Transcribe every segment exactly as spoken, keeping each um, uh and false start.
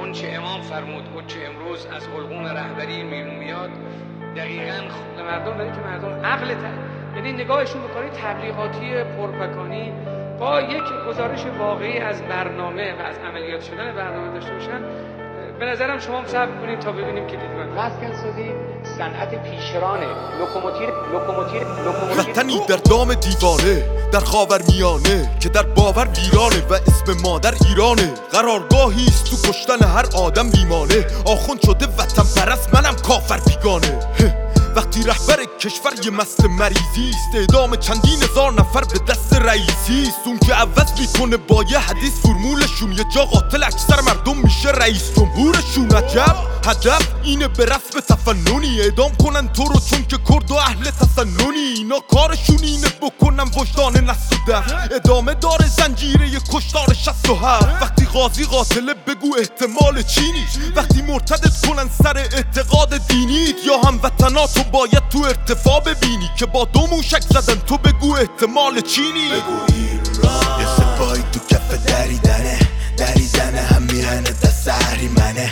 اون چه امام فرمود اون چه امروز از حلقوم رهبری بیرون میاد دقیقاً به مردم داره که مردم عقل تا... یعنی نگاهشون به کاری تبلیغاتی پرپکانی با یک گزارش واقعی از برنامه و از عملیات شدن برنامه داشته باشن. به نظرم شما هم صبر کنید تا ببینیم که دیدگاه مسکن سازی صنعت پیشرانه، لوکوموتیو لوکوموتیو لوکوموتیو وطنی در دام دیوانه در خاورمیانه که در باور ویرانه و اسم مادر ایرانه. قرارگاهی است تو کشتن هر آدم بیمانه. آخوند شده وطن پرست منم کافر بیگانه. وقتی رهبر کشور یه مست مریضی است، اعدام چندین هزار نفر به دست رئیسی است. اون که عوض میکنه با یه حدیث فرمولشون، یه جا قاتل اکثر مردم میشه رئیس جمهورشون. عجب هدف اینه به رسم تفننی اعدام کنن تو رو چون که کرد و اهل تسننی. اینا کارشون اینه بکنن وجدان نسل و دفع. ادامه داره زنجیره کشتار شصت و هفت. وقتی قاضی قاتله بگو احتمال چی نیست. وقتی مرتدت کنن سر اعتقاد دینیت، یا هموطناتو باید تو ارتفاع ببینی که با دو موشک زدن تو بگو احتمال چی نیست. بگو ایران یه سپاهی تو کف دریدنه، دریدنه هم میهنه دست اهریمنه.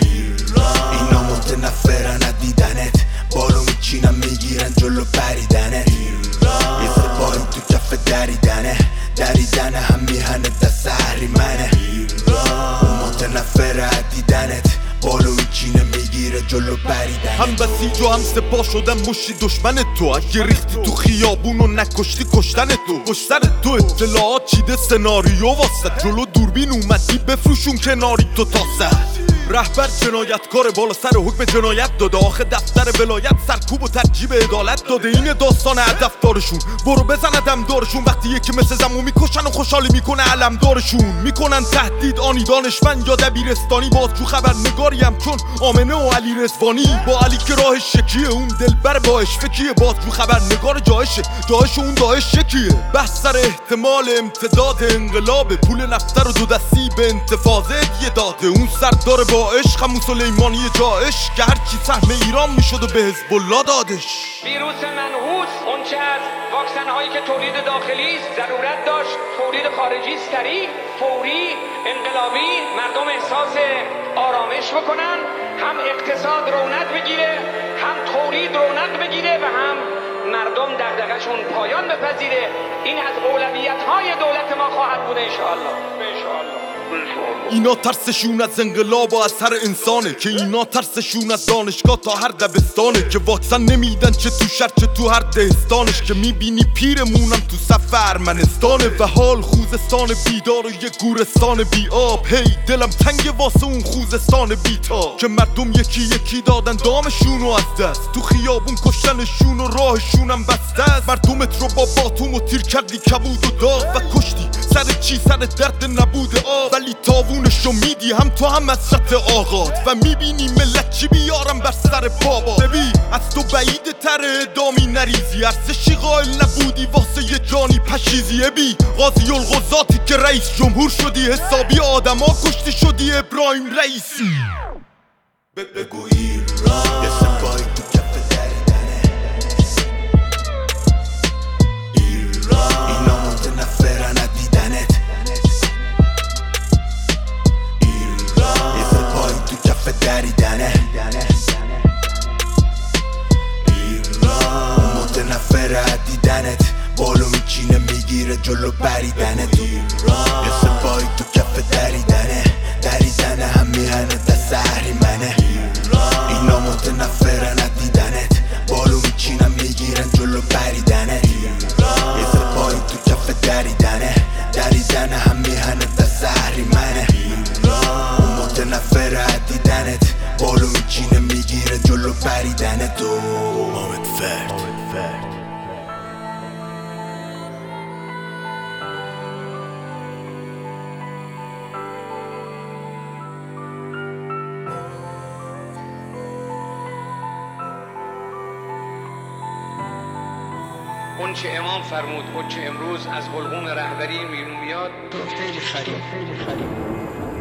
اینا متنفرن از دیدنت، بالو میچینن میگیرن جلو پریدنه. یه سپاهی تو کف دریدنه، دریدنه هم میهنه دست اهریمنه. اون متنفر از دیدنت، بالو میچینه میگیره جلو پریدنه. هم بسیج و هم سپاه شدن مشتی دشمن تو. اگه ریختی تو خیابون و نکشتی کشتن تو. کشتن تو اطلاعات چیده سناریو واسه. جلو دوربین اومدی بفروشون کناری تو تا سه. رهبر جنایتکار بالا سر حکم جنایت داده. آخه دفتر ولایت سرکوب و ترجیب عدالت داده. این داستان هدفدارشون، برو بزن دمدارشون. وقتی یکی مثل زمو میکشن و خوشحالی میکنه علمدارشون. میکنن تهدید آنی دانشمند یا دبیرستانی. بازجو خبرنگاریم چون آمنه و علی رضوانی. با علی که راهش شکیه، اون دلبر باش فکیه. بازجو خبرنگار جایشه، جایش اون داعش شکیه. بحث سر احتمال امتداد انقلاب. پول نفته رو دو دستی به انتفاضه یه داده. اون سردار با عشق همون سلیمانی جایش که هرچی سهم ایران میشد و به حزب الله دادش. ویروس منحوس اونچه از واکسن هایی که تولید داخلی است ضرورت داشت تولید خارجی سریع، فوری، انقلابی مردم احساس آرامش بکنن، هم اقتصاد رونق بگیره، هم تولید رونق بگیره و هم مردم دغدغه‌شون پایان بپذیره. این از اولویت های دولت ما خواهد بود انشاءالله. انشاءالله. اینا ترسشون از انقلاب و از هر انسانه. که اینا ترسشون از دانشگاه تا هر دبستانه. که واکسن نمیدن چه تو شهر چه تو هر دهستانش. که میبینی پیرمونم تو صف ارمنستانه. و حال خوزستان بیدار و یه گورستان بی آب. هی دلم تنگ واسه اون خوزستان بیتا. که مردم یکی یکی دادن دامشونو از دست. تو خیابون کشتنشون و راهشونم بسته است. مردمت رو با باتوم و تیر کردی کبود و داغ. و کشتی سر چی؟ سر درد نبود آب. ولی تاوونشو میدی هم تو هم از سطح آغاز. و میبینی ملت چی بیارم بر سر بابا. ببین از تو بعید تر ادامی نریزی. ارزشی قائل نبودی واسه یه جانی پشیزی. بی قاضی القضاتی که رئیس جمهور شدی. حسابی آدما کشتی شدی ابراهیم رئیسی. بگو ایران یه سپاهی تو کف دریدنه. ایران اینا متنفرن از دیدنت. ایران یه سپاهی تو کف دریدنه. ایران متنفر از دیدنت، بالو میچینه میگیره جلو پریدنت. ایران یه سپاهی تو کف دریدنه، دریدنه هم میهنه دست اهریمنه. اینا متنفرن از دیدنت، بالو میچینن میگیرن جلو پریدنت. یه سپاهی تو کف دریدنه، دریدنه هم میهنه دست اهریمنه. اون متنفر از دیدنت، بالو میچینه میگیره جلو پریدنت. حامد فرد اون چه امام فرمود اون چه امروز از حلقوم رهبری بیرون میاد خیلی خرید خیلی خرید